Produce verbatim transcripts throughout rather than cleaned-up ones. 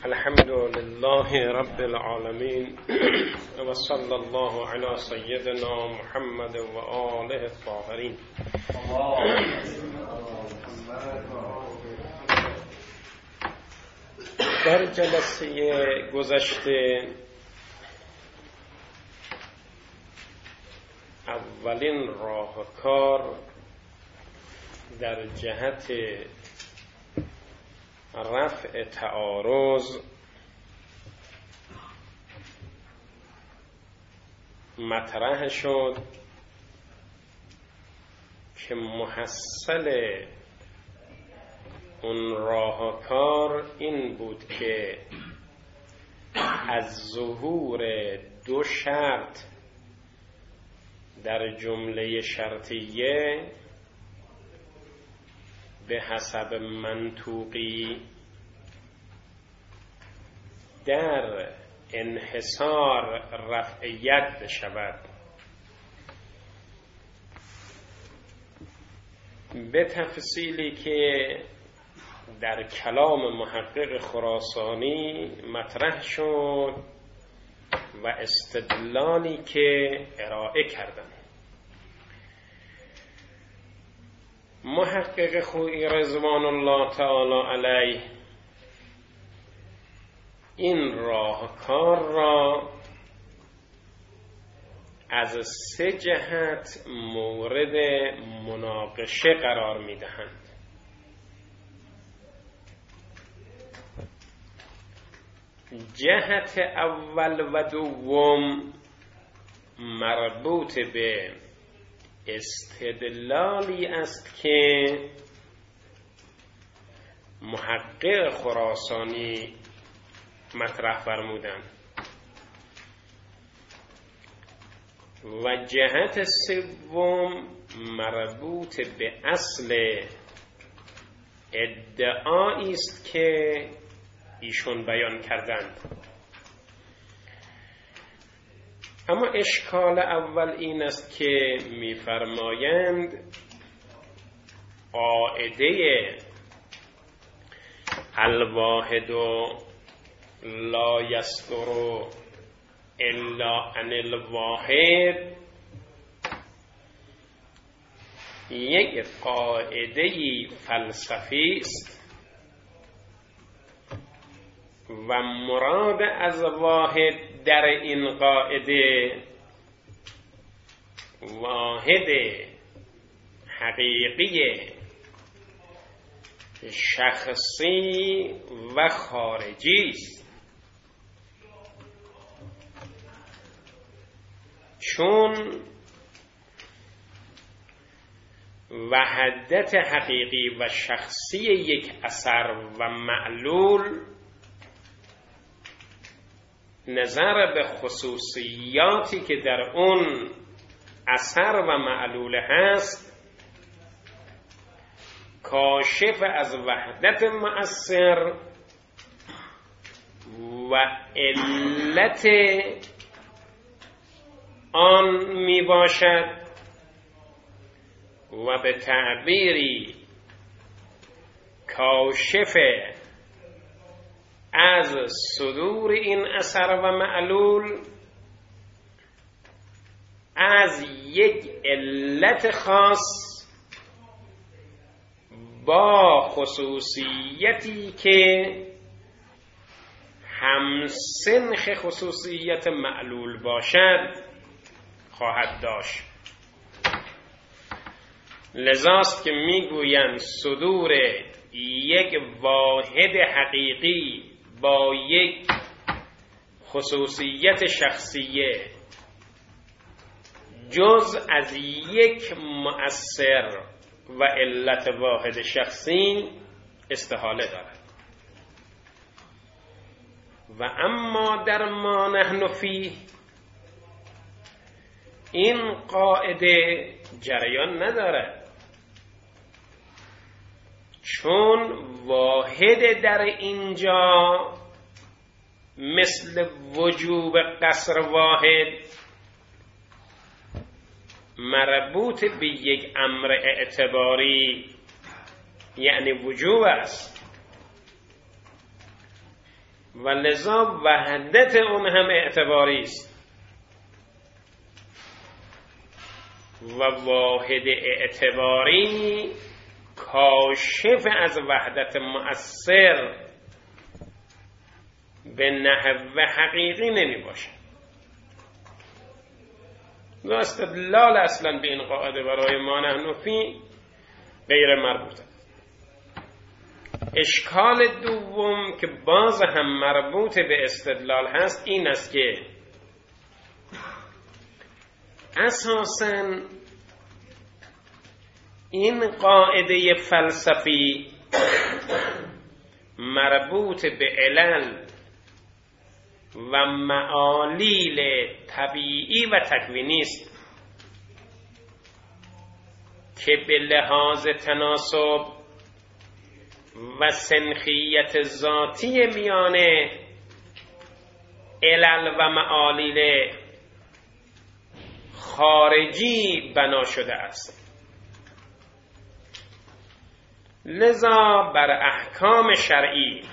الحمد لله رب العالمين و صلی الله علی سیدنا محمد و آله الطاهرین. در جلسه گذشته اولین راهکار در جهت رفع تعارض مطرح شد که محصل اون راهکار این بود که از ظهور دو شرط در جمله شرطیه به حسب منطوقی در انحصار رفع ید شود. به تفصیلی که در کلام محقق خراسانی مطرح شد و استدلالی که ارائه کردند. محقق خویی رضوان الله تعالی علیه این راهکار را از سه جهت مورد مناقشه قرار می‌دهند. جهت اول و دوم مربوط به استدلالی است که محقق خراسانی مطرح فرمودند و جهت سوم مربوط به اصل ادعایی است که ایشون بیان کردند. اما اشکال اول این است که می‌فرمایند قاعده الواحد لا یصدر الا عن الواحد یک قاعده فلسفی است و مراد از واحد در این قاعده واحد حقیقی شخصی و خارجی است، چون وحدت حقیقی و شخصی یک اثر و معلول نظر به خصوصیاتی که در اون اثر و معلول هست کاشف از وحدت مؤثر و علت آن می باشد و به تعبیری کاشف از صدور این اثر و معلول از یک علت خاص با خصوصیتی که همسنخ خصوصیت معلول باشد خواهد داشت. لذاست که میگویند صدور یک واحد حقیقی با یک خصوصیت شخصیه جز از یک مؤثر و علت واحد شخصی استحاله دارد. و اما در ما نحن فیه این قاعده جریان ندارد، چون واحد در اینجا مثل وجوب قصر واحد مربوط به یک امر اعتباری یعنی وجوب است و لذا وحدت اون هم اعتباری است و واحد اعتباری کاشف از وحدت مؤثر به نحو حقیقی نمی باشه. و استدلال اصلا به این قاعده برای ما نحن فی غیر مربوطه. اشکال دوم که باز هم مربوط به استدلال هست این است که اساساً این قاعده فلسفی مربوط به علل و معالیل طبیعی و تکوینی است که به لحاظ تناسب و سنخیت ذاتی میان علل و معالیل خارجی بنا شده است. لذا بر احکام شرعی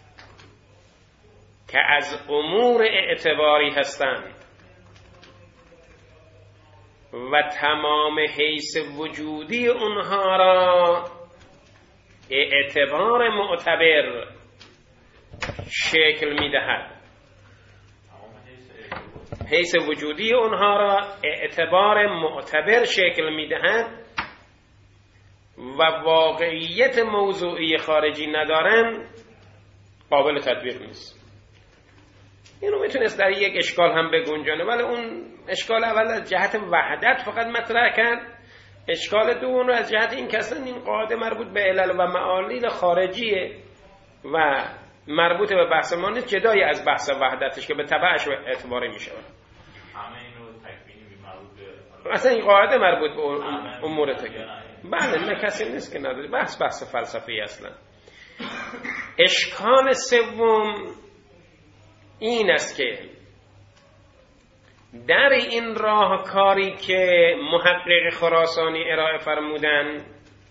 که از امور اعتباری هستند و تمام حیث وجودی اونها را اعتبار معتبر شکل میدهد، حیث وجودی اونها را اعتبار معتبر شکل میدهد و واقعیت موضوعی خارجی ندارن، قابل تطبیق نیست. اینو میتونست در یک اشکال هم بگنجانه، ولی اون اشکال اول از جهت وحدت فقط مطرح کرد، اشکال دوم رو از جهت این که اصلا این قاعده مربوط به علل و معالیل خارجیه و مربوط به بحث ما نیست، جدای از بحث وحدتش که به تبعش اعتباری میشه. همه اینو تکوینی مربوط به اصلا این قاعده مربوط به امور تکوینی. بله، نه کسی نیست که نداره، بحث بحث فلسفی اصلا. اشکال سوم این است که در این راهکاری که محقق خراسانی ارائه فرمودن،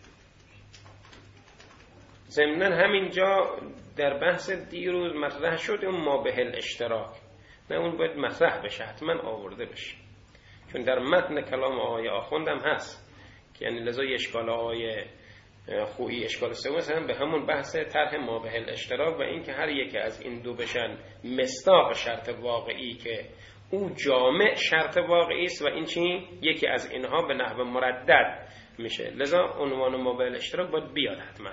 ضمناً همینجا در بحث دیروز مطرح شد اون ما به الاشتراک، نه اون باید مطرح بشه، حتما آورده بشه، چون در متن کلام آقای آخوندم هست که یعنی لذا اشکال آقای خویی اشکال سوم هم به همون بحث طرح ما به الاشتراک و این که هر یک از این دو بشن مصداق شرط واقعی که او جامع شرط واقعی است و این چی یکی از اینها به نحو مردد میشه. لذا عنوان ما به الاشتراک باید بیاد حتما.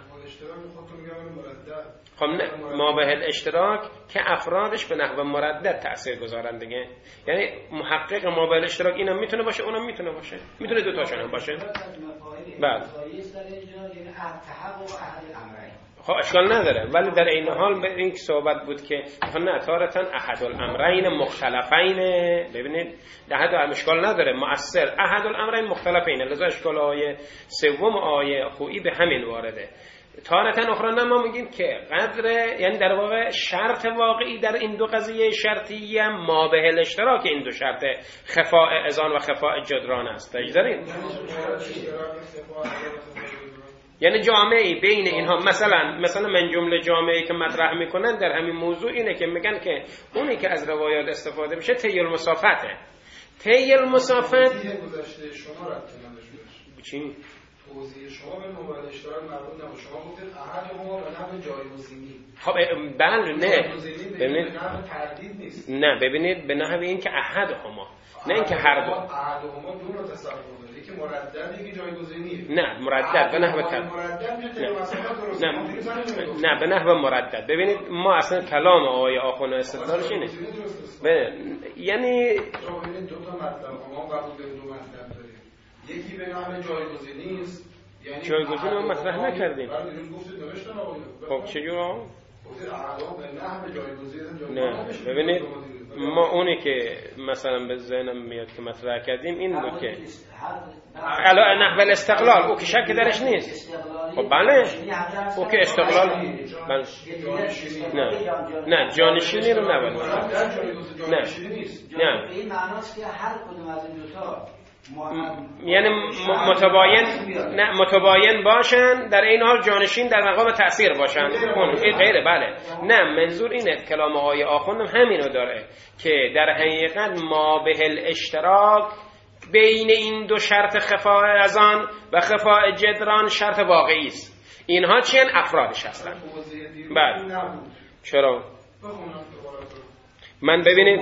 خب نه، ما به الاشتراک که افرادش به نحو مردد تأثیر گذارن دیگه، یعنی محقق ما به الاشتراک اینم میتونه باشه اونم میتونه باشه، میتونه دو تاشون هم باشه. بله خب اشکال نداره، ولی در این حال به این صحبت بود که نه تارتن احد الامرین مختلفین، ببینید احد اشکال نداره مؤثر، احد الامرین مختلفین، لذا اشکال آیه سوم آیه خویی به همین وارده. تارتن اخرى نه ما میگیم که قدر، یعنی در واقع شرط واقعی در این دو قضیه شرطیه ما به الاشتراک این دو شرط خفاء اذان و خفاء جدران است. تجدرین یعنی جامعی بین اینها، مثلا مثلا من جمله جامعی که مطرح میکنن در همین موضوع اینه که میگن که اونی که از روایات استفاده میشه طی المسافته. طی المسافت گذشته شما رابطه نداشته چی؟ توضیح شما به موارد اشتراک مربوط نبود، شما گفتید احد هما به نحو جایگزینی. خب بله نه ببینید به نحو تردید نیست، نه ببینید به نحو این که احد هما، نه این که هر دو. احد هما دو نوع تصور داره، یکی مردد یکی جایگزینی. نه مردد به نحو تردید، نه نه به نحو مردد. ببینید ما اصلا کلام آقای آخوند استدلالش اینه، یعنی دو تا مطلب ما قبول به دو مطلب داریم، یکی به نحو جایگزینی است، یعنی جایگزین رو مطرح نکردیم. بعد دیروز گفتید نوشتن آقای خب چجور آقا؟ گفتید اعلام به نحو جایگزین. نه ببینید ما اونی که مثلا به ذهنم میاد که مطرح کردیم این بود که علا نحو الاستقلال، او که شک درش نیست. خب بله او که استقلال بله. نه نه جانشینی رو نباید نه نه این معناست که هر کدوم از این دوتا یعنی متباین نه متباین باشن در این حال جانشین در مقام تأثیر باشن. اون غیره. بله نه منظور اینه کلامه های آخوندم همینو داره که در حقیقت ما به الاشتراک بین این دو شرط خفاء اذان و خفاء جدران شرط واقعی است. اینها چیان؟ افرادش هستن. بله چرا؟ من ببینید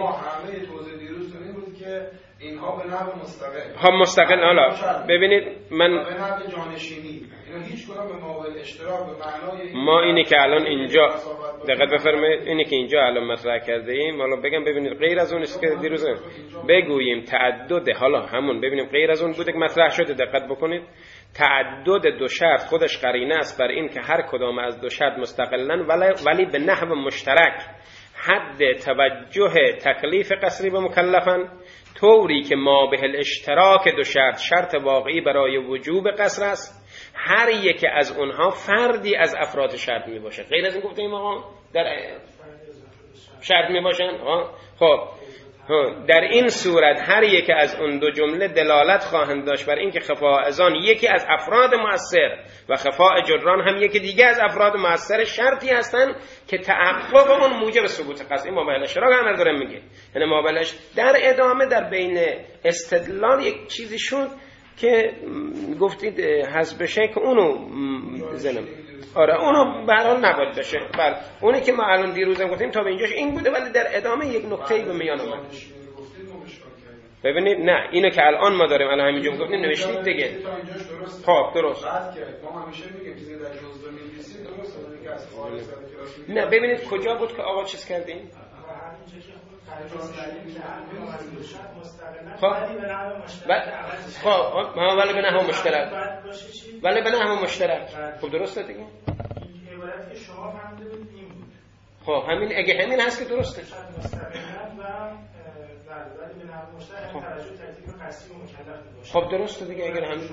اینها به نحو مستقل ها مستقل. حالا ببینید من به نحو جانشینی اینا هیچ کدام به ماول اشتراک به معنای ما اینی که الان اینجا دقت بفرمایید اینی که اینجا الان مطرح کرده ایم حالا بگم ببینید غیر از اون است که دیروز بگوییم تعدد حالا همون ببینیم غیر از اون بوده که مطرح شده. دقت بکنید تعدد دو شرط خودش قرینه است بر این که هر کدام از دو شرط مستقلن ولی, ولی به نحو مشترک حد توجه تکلیف قصری به مکلفن، طوری که ما به الاشتراک دو شرط شرط واقعی برای وجوب قصر است، هر یک از اونها فردی از افراد شرط می باشه. غیر از این گفتیم آقا در شرط می باشن. خب در این صورت هر یک از اون دو جمله دلالت خواهند داشت بر اینکه خفاء اذان یکی از افراد مؤثر و خفاء جدران هم یکی دیگه از افراد مؤثر شرطی هستند که تحقق اون موجب ثبوت قصد. این ما به الاشتراک عمل داره میگه. یعنی ما بلش در ادامه در بین استدلال یک چیزی شد که گفتید حسب شک اونو زنم. آره اونو به هر حال نباید بشه. بله اونی که ما الان دیروزم گفتیم تا به اینجاش این بوده، ولی در ادامه یک نکته‌ای به میان اومد. ببینید نه اینو که الان ما داریم الان همینجا گفتیم نوشتید دیگه. خب درست. ما همیشه میگیم چیزی در جزء می‌نویسید درست اونی که از خارج کلاس نه ببینید کجا بود که آقا چیز کردیم؟ خب خب ما ولی به نحو مشترک ولی به نحو مشترک خب درسته دیگه. این عبارتی که شما فهمیده بود این بود. خب همین اگه همین هست که درسته. مستقلاً و ولی به نحو مشترک توجه تکلیف قصدی و مکلف باشه. خب درسته دیگه اگر همین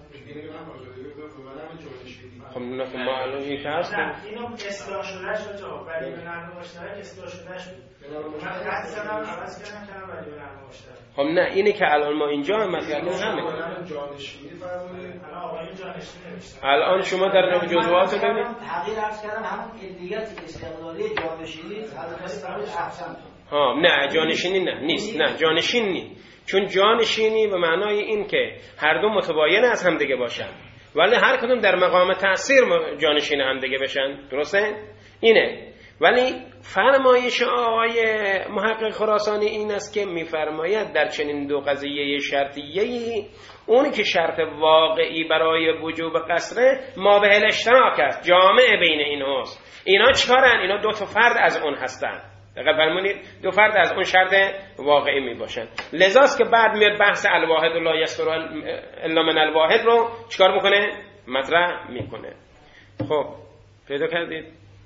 خب نه ما الان این که هست اینو اصلاح شده شد جواب ولی به نحو مشترک اصلاح شده شد. من قصد زدم عوض کردم کردم ولی به نحو مشترک. خب نه اینه که الان ما اینجا هم مطلب همه جانشینی فرمودید. الان آقایون جانشینی نوشتن. الان شما در جزوات رو ببینید تغییر عرض کردم همون علیت استقلالی جانشینی از استقلال احسن. ها نه جانشینی نه نیست. نه جانشین نی. چون جانشینی به معنای این که هر دو متباین از هم دیگه باشن ولی هر کدوم در مقام تأثیر جانشین هم دیگه بشن. درسته؟ اینه. ولی فرمایش آقای محقق خراسانی این است که میفرماید در چنین دو قضیه شرطیه‌ای اون که شرط واقعی برای وجوب قصره ما به الاشتراک است، جامع بین ایناست. اینا چیکارن؟ اینا دو تا فرد از اون هستن. دقیق فرمونید دو فرد از اون شرط واقعی می باشن. لذاست که بعد میاد بحث الواحد و لا یستر الا من الواحد رو چیکار میکنه؟ مطرح میکنه. خب پیدا کردید؟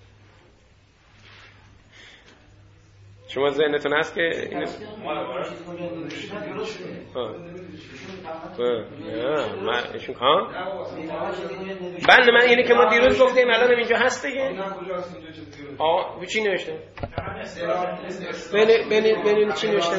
شما ذهنتون هست که این نه من ایشون کام بله من اینی که ما دیروز گفتیم الان اینجا هست دیگه. آه چی نوشته؟ ببینید ببینید چی نوشته؟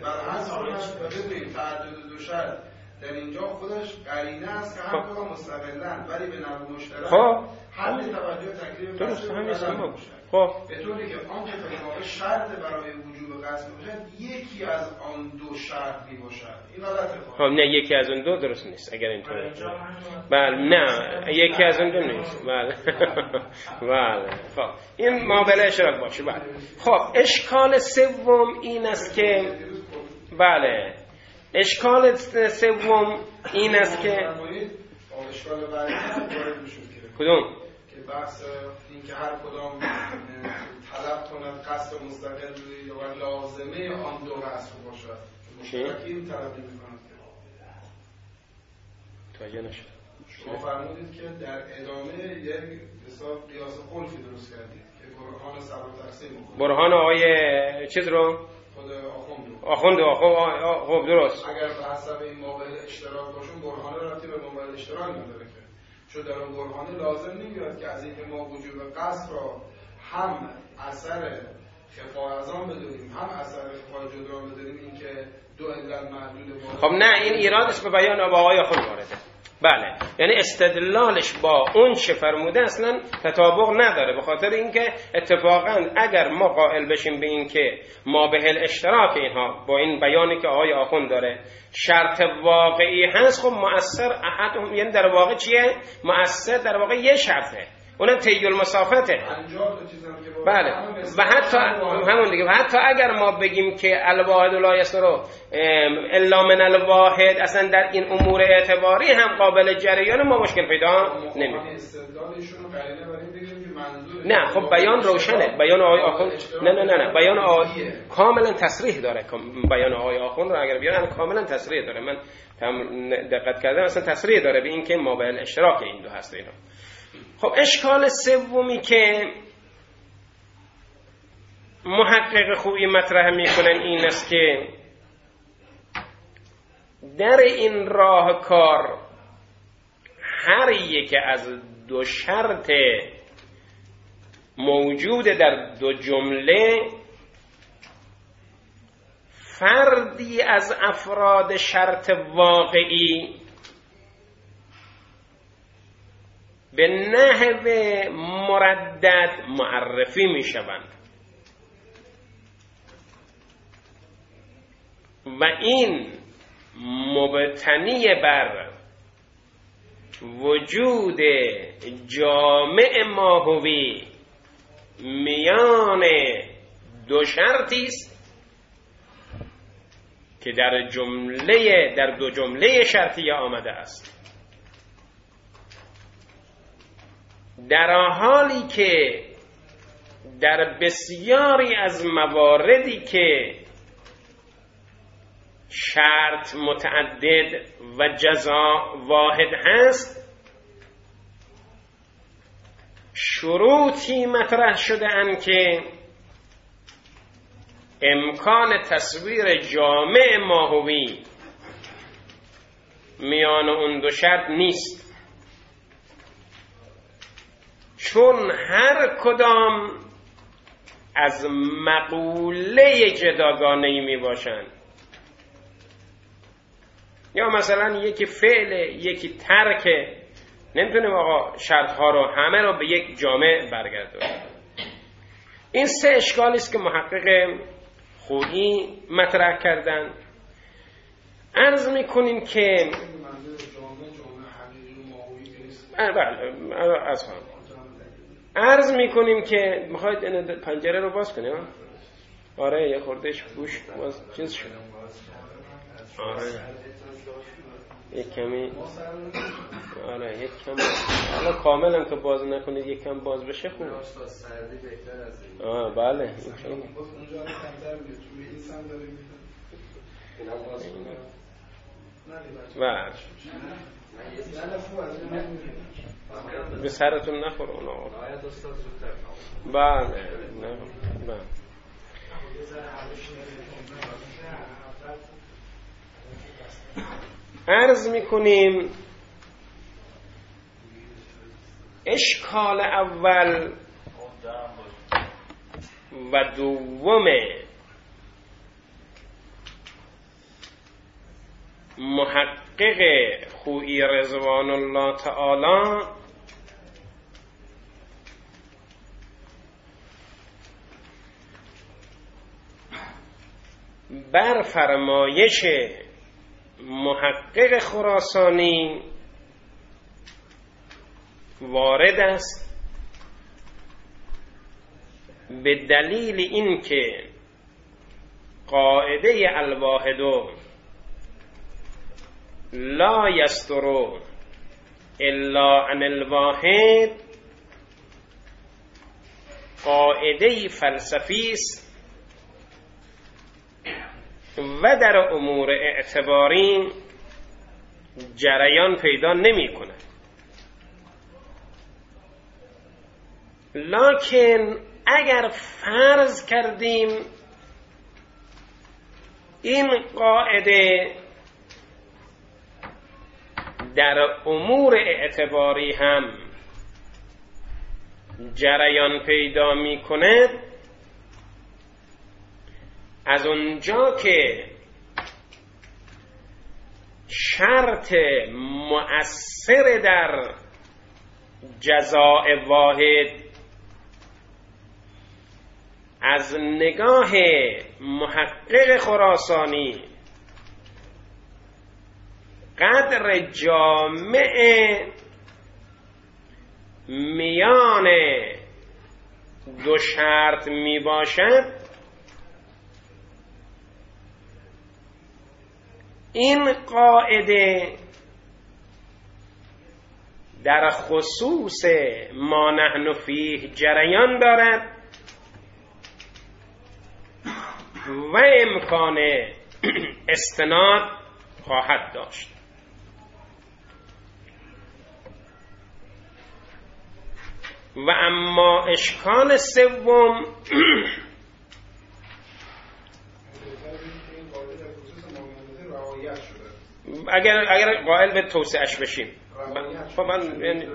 در اینجا خودش قرینه است که هم کدام مستقلن ولی به نحو مشترک خب حد توجه تکلیف درست همین سما. خب به طوری که آن که واقع شرط برای وجوب قصد باشد یکی از آن دو شرط می باشد. این حالت خب نه یکی از اون دو درست نیست اگر اینطوره. بله نه یکی از اون دو نیست. بله بله خب این ما بلا اشتراک باشه. بله خب اشکال سوم این است که بله اشکال سوم این است که اشکال بعدی وارد میشود کدوم که بحث این که هر کدام طلب کند قصد مستقل یا لازمه آن دو قصد باشد. مشترک این طلب نمی‌کند. توجه نشد. شما فرمودید که در ادامه یک حساب قیاس خلفی درست کردید که برهان صبر و تقسیم می‌کنه. برهان آقای چیز رو خود آخوند رو. آخوند آخوند خب درست. اگر به حسب این مابل اشتراک باشون برهان رابطه به مابل اشتراک نداره که چون در اون برهان لازم نمیاد که از اینکه ما وجوب قصد را هم اثر خفاء اذان بدونیم هم اثر خفاء جدران بدونیم این که دو علت معلول وارد. خب نه، این ایرادش به بیان آقای آخوند وارده. بله، یعنی استدلالش با اون چه فرموده اصلا تطابق نداره، به خاطر اینکه اتفاقا اگر ما قائل بشیم به این که ما به اشتراک اینها با این بیانی که آقای آخوند داره شرط واقعی هست، خب مؤثر احد، یعنی در واقع چیه؟ مؤثر در واقع یه شرطه، اونم طی المسافته. بله، و حتی همون دیگه، و حتی اگر ما بگیم که الواحد لا یسر الا من الواحد، اصلا در این امور اعتباری هم قابل جریان، ما مشکل پیدا نمی‌کنیم. نه خب بیان روشنه، بیان آقای آخوند نه نه نه نه بیان آقای کاملا تصریح داره، بیان آقای آخوند رو اگر بیارن کاملا تصریح داره، من دقت کردم اصلا تصریح داره به این که ما به اشتراک این دو هست اینا. خب اشکال سومی که محقق خوبی مطرح میکنن این است که در این راه کار هر یک از دو شرط موجود در دو جمله فردی از افراد شرط واقعی به نحو مردد معرفی می شوند و این مبتنی بر وجود جامع ماهوی میان دو شرطی است که در جمله در دو جمله شرطی آمده است، در حالی که در بسیاری از مواردی که شرط متعدد و جزا واحد هست شروطی مطرح شده اند که امکان تصویر جامع ماهوی میان اون دو شرط نیست، چون هر کدام از مقوله جداگانه‌ای می باشند. یا مثلا یکی فعل، یکی ترک، نمیتونیم آقا شرطها رو همه رو به یک جامع برگردونیم. این سه اشکالی است که محقق خویی مطرح کردن. عرض میکنیم که بله از هم عرض میکنیم که میخواید پنجره رو باز کنیم؟ آره یه خوردهش گوش باز چیز شده. آره یک کمی آره یک کم حالا کامل هم که باز نکنید یک کم باز بشه خوب. آه بله و به سرتون نخور اونا. بله نه بله عرض میکنیم اشکال اول و دوم محقق خویی رضوان الله تعالی بر فرمایش محقق خراسانی وارد است به دلیل اینکه قاعده الواحد لا یستر الا عن الواحد قاعده فلسفی است و در امور اعتباری جریان پیدا نمی کند. لکن اگر فرض کردیم این قاعده در امور اعتباری هم جریان پیدا می کند، از اونجا که شرط مؤثر در جزاء واحد از نگاه محقق خراسانی قدر جامع میان دو شرط می باشد، این قاعده در خصوص ما نحن فیه جریان دارد و امکان استناد خواهد داشت. و اما اشکال سوم اگر اگر قائل به توسعه‌اش بشیم خب من یعنی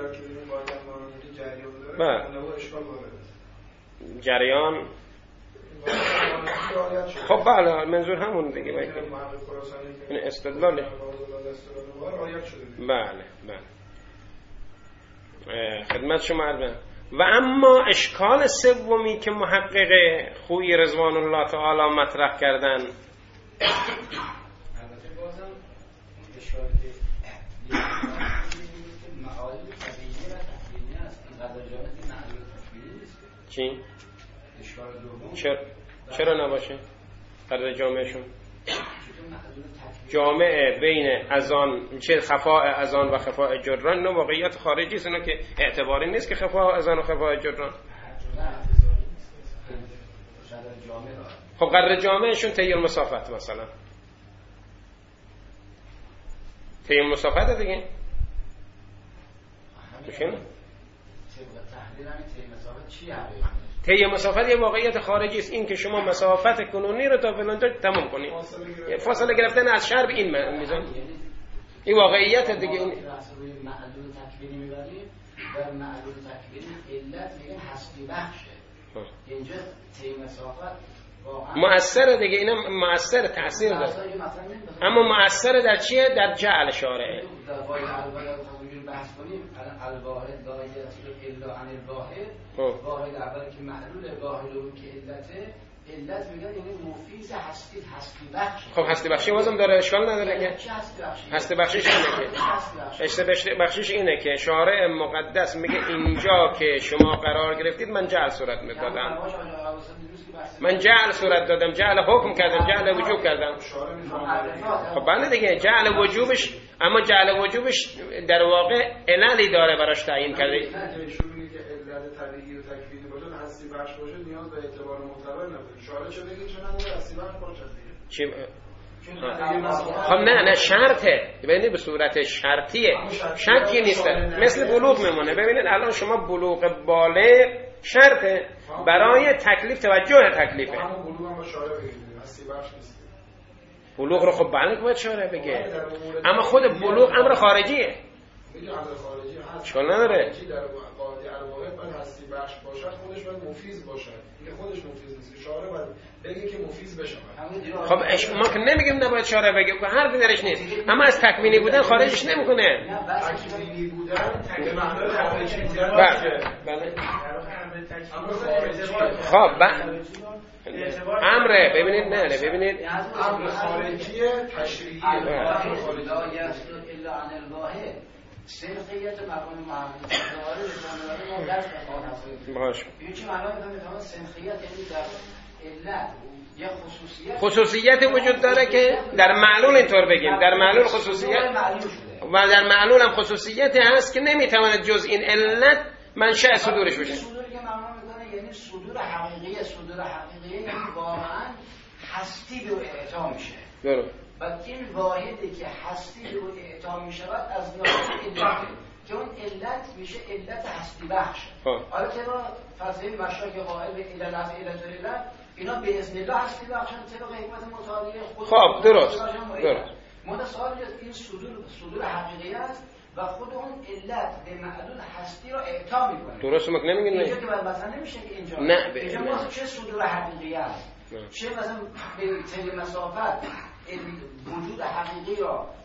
جریان خب بله منظور همون دیگه باید این استدلاله. بله بله خدمت شما عرض. و اما اشکال سومی که محقق خویی رضوان الله تعالی مطرح کردن چی؟ چرا چرا نباشه؟ در جامعهشون جامعه بین اذان چه خفاء اذان و خفاء جران نه واقعیت خارجی است، اینا که اعتباری نیست که خفاء اذان و خفاء جران. خب قدر جامعهشون طی المسافت مثلا طی المسافت دیگه میشه طی مسافت یه واقعیت خارجی است. این که شما مسافت کنونی رو تا فلانجا تمام کنید، فاصله گرفتن از شهر به این میزان، این واقعیت دیگه. این معلول تکوینی میبریم و معلول تکوینی علت میگن حسبی بخشه. اینجا طی مسافت مؤثر دیگه، اینا مؤثر تاثیر داره، اما مؤثر در چیه؟ در جعل شارعه. بحث کنیم الواحد لا یصل الا عن الواحد، واحد اول که معلول، واحد اون که علته، علت میگن یعنی مفیز هستی هستی بخش. خب هستی بخشی بازم داره، اشکال نداره که هستی بخشیش اینه که هستی بخشیش اینه که شارع مقدس میگه اینجا که شما قرار گرفتید من جعل صورت میدادم، من جعل صورت دادم، جعل حکم کردم، جعل وجوب کردم. خب بله دیگه جعل وجوبش، اما جعل وجوبش در واقع عللی داره براش تعیین کرده. شروعی که علت طبیعی و تکوینی باشه هستی بخش باشه نیاز به اعتبار معتبر نداره. شارع چه بگید چه نداره هستی بخش باشه دیگه. چی خب نه نه شرطه، ببینید به صورت شرطیه، شکی نیست، مثل بلوغ میمونه. ببینید الان شما بلوغ بالغ شرطه برای تکلیف، توجه تکلیفه. همون بلوغ هم با شارع بگیرید هستی بخش نیست. بلوغ رو خب بله باید شارع بگه، اما خود بلوغ امر خارجیه. میگه امر خارجی هست، چون نداره در قاعده الواحد باید هستی بخش باشه، خودش باید مفیز باشه. میگه خودش مفیز نیست، شارع باید بگه که مفیز بشه. خب ما که نمیگیم نباید شارع بگه، حرفی درش نیست، اما از تکوینی بودن خارجش نمیکنه. تکوینی بودن به معنای خارجی بودن. بله خب بله امره، ببینید نه نه ببینید امر خارجی تشریعی امر خارجی الا عن الواحد سنخیت مقام محمد داره زمانه ما درس بخواد باشه. این چه معنا میده؟ مثلا سنخیت یعنی در علت یا خصوصیت خصوصیت وجود داره که در معلول اینطور بگیم، در معلول خصوصیت و در معلول هم خصوصیتی هست که نمیتواند جز این علت منشأ صدورش بشه. صدوری که معنا میکنه یعنی صدور حقیقیه، صدور حقیقیه یعنی واقعا هستی به اعطا میشه. درست. و این واحدی که هستی به اعطا میشود از ناحیه علت که اون علت میشه علت هستی بخش. حالا طبق فلسفه مشرک قائل به علت علت علت اینا به اذن الله هستی بخشن طبق حکمت متعالیه خود. خب درست درست. مورد سوال این صدور صدور حقیقی است و خود اون علت به معلول هستی رو اعطا میکنه. درست مگه نمیگین نه؟ اینجا که مثلا نمیشه که اینجا نه اینجا ما چه صدور حقیقی است چه مثلا به طی مسافت وجود حقیقی را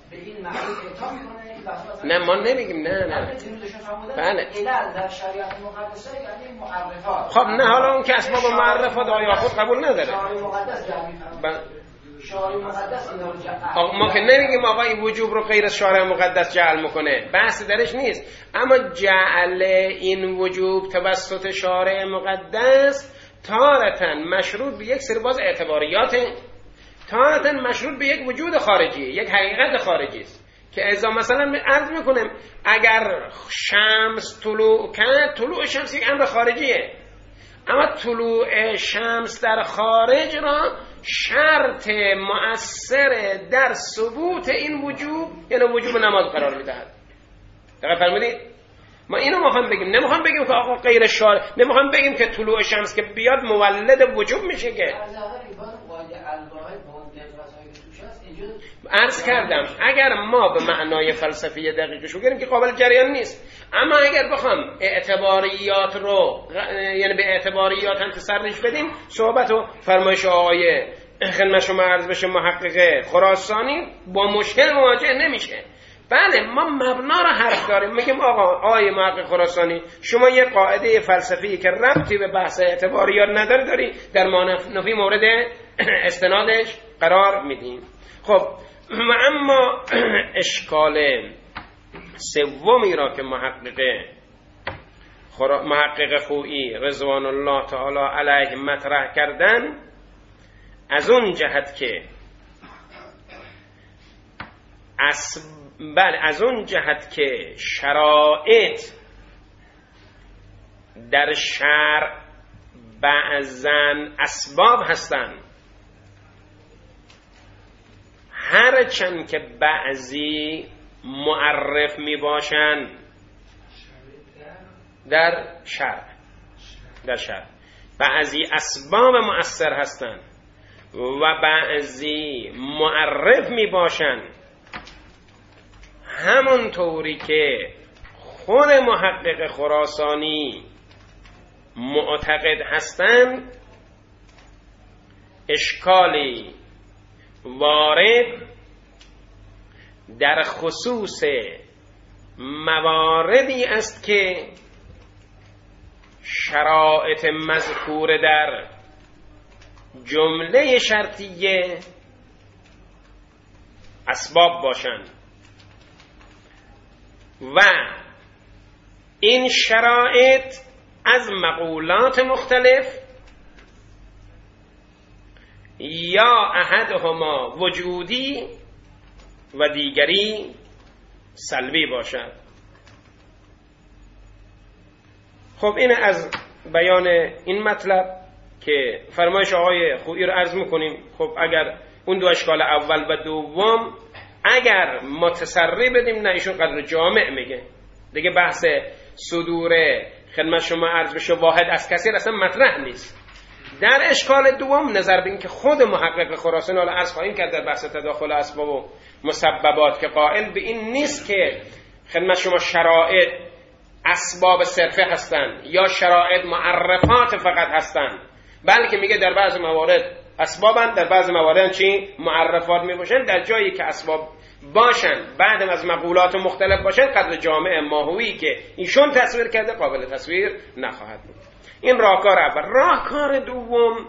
به این معنی اعطا میکنه. نه ما نمیگیم، نه نه بله علل در شریعت مقدسه یعنی معرفات. خب نه حالا اون که اسباب معرفات آیا خود قبول نداره. شارع مقدس جمع می‌فرمایه. شارع مقدس اینا رو جمع. ما که نمیگیم آقا این وجوب رو غیر از شارع مقدس جعل میکنه، بحث درش نیست، اما جعل این وجوب توسط شارع مقدس تارتاً مشروط به یک سری باز اعتباریاته، تارتاً مشروط به یک وجود خارجی، یک حقیقت خارجی است که اذا مثلا عرض میکنم اگر شمس طلوع کرد، طلوع شمس یک امر خارجیه، اما طلوع شمس در خارج را شرط مؤثر در ثبوت این وجوب یعنی وجوب نماز قرار میدهد. دقیق فرمودید؟ ما اینو میخوام بگیم، نمیخوام بگیم که آقا غیر شارع، نمیخوام بگیم که طلوع شمس که بیاد مولد وجوب میشه که عرض کردم اگر ما به معنای فلسفی دقیقش بگیریم که قابل جریان نیست، اما اگر بخوام اعتباریات رو یعنی به اعتباریات هم تسرش بدیم، صحبت و فرمایش آقای خدمت شما عرض بشه محقق خراسانی با مشکل مواجه نمیشه. بله ما مبنا رو حرف داریم، میگیم آقا آقای محقق خراسانی شما یه قاعده فلسفی که ربطی به بحث اعتباریات نداره داری در منفی مورد استنادش قرار میدیم. خب اما اشکال سومی را که محقق محقق خویی رضوان الله تعالی علیه مطرح کردن از اون جهت که از بله از اون جهت که شرایط در شرع بعضن اسباب هستند، هرچند که بعضی معرف می باشند در شرع در شرع بعضی اسباب مؤثر هستند و بعضی معرف می باشند، همون طوری که خود محقق خراسانی معتقد هستند. اشکالی وارد در خصوص مواردی است که شرایط مذکور در جمله شرطیه اسباب باشند و این شرایط از مقولات مختلف یا احدهما وجودی و دیگری سلبی باشد. خب این از بیان این مطلب که فرمایش آقای خویی رو عرض میکنیم. خب اگر اون دو اشکال اول و دوم اگر متصری بدیم، نه ایشون قدر جامع میگه دیگه، بحث صدور خدمت شما عرض بشه واحد از کثیر اصلا مطرح نیست. در اشکال دوم نظر به این که خود محقق خراسانی رو عرض خواهیم کرد در بحث تداخل اسباب و مسببات که قائل به این نیست که خدمت شما شرایط اسباب صرفه هستند یا شرایط معرفات فقط هستند، بلکه میگه در بعض موارد اسبابند، در بعض موارد چی معرفات میباشن. در جایی که اسباب باشن بعد از مقولات مختلف باشن، قدر جامع ماهویی که ایشون تصویر کرده قابل تصویر نخواهد بود. این راهکار اول. راهکار دوم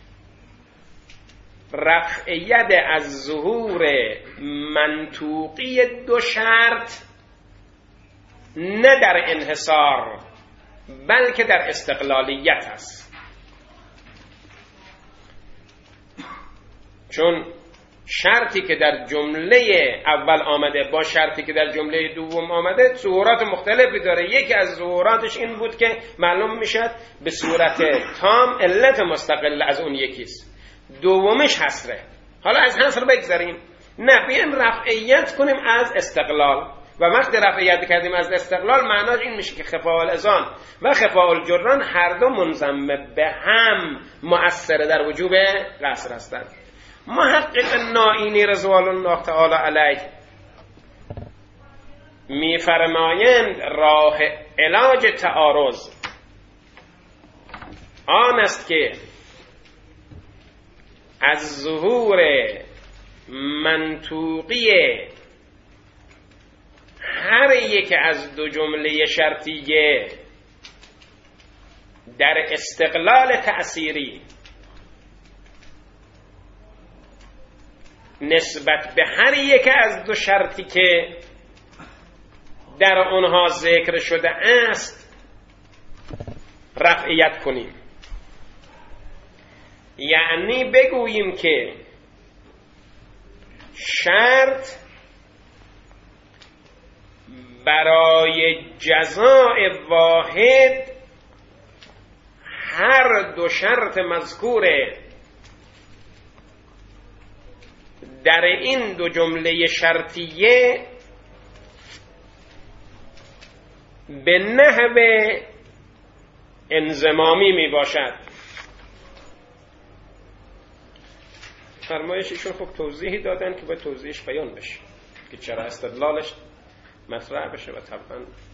رفع ید از ظهور منطوقی دو شرط نه در انحصار بلکه در استقلالیت است. چون شرطی که در جمله اول آمده با شرطی که در جمله دوم آمده ظهورات مختلفی داره. یکی از ظهوراتش این بود که معلوم میشد به صورت تام علت مستقل از اون یکیست. دومش حصره. حالا از حصر بگذاریم، نه بیایم رفعیت کنیم از استقلال. و وقتی رفعیت کردیم از استقلال معناش این میشه که خفاء الاذان و خفاء الجران هر دو منضم به هم مؤثر در وجوب قصر هستند. محقق نائینی رضوان الله تعالی علیه میفرمایند راه علاج تعارض آن است که از ظهور منطوقی هر یک از دو جمله شرطیه در استقلال تأثیری نسبت به هر یک از دو شرطی که در آنها ذکر شده است رفعیت کنیم. یعنی بگوییم که شرط برای جزاء واحد هر دو شرط مذکور در این دو جمله شرطیه به نحو انضمامی می باشد. فرمایششون خب توضیحی دادن که باید توضیحش بیان بشه که چرا استدلالش مطرح بشه و طبعا